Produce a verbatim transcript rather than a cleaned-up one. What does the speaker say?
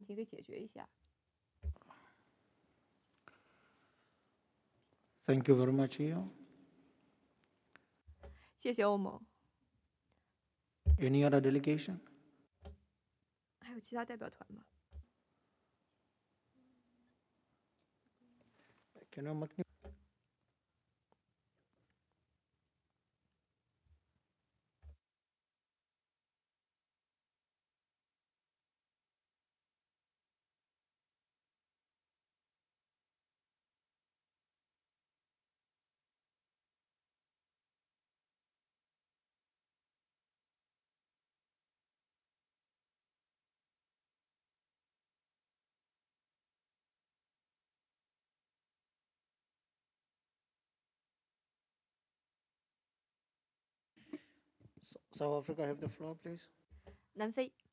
题给解决一下。 Thank you very much, Eo. 谢谢欧盟。 Any other delegation? 还有其他代表团吗？ Can you make South Africa have the floor, please? 南非。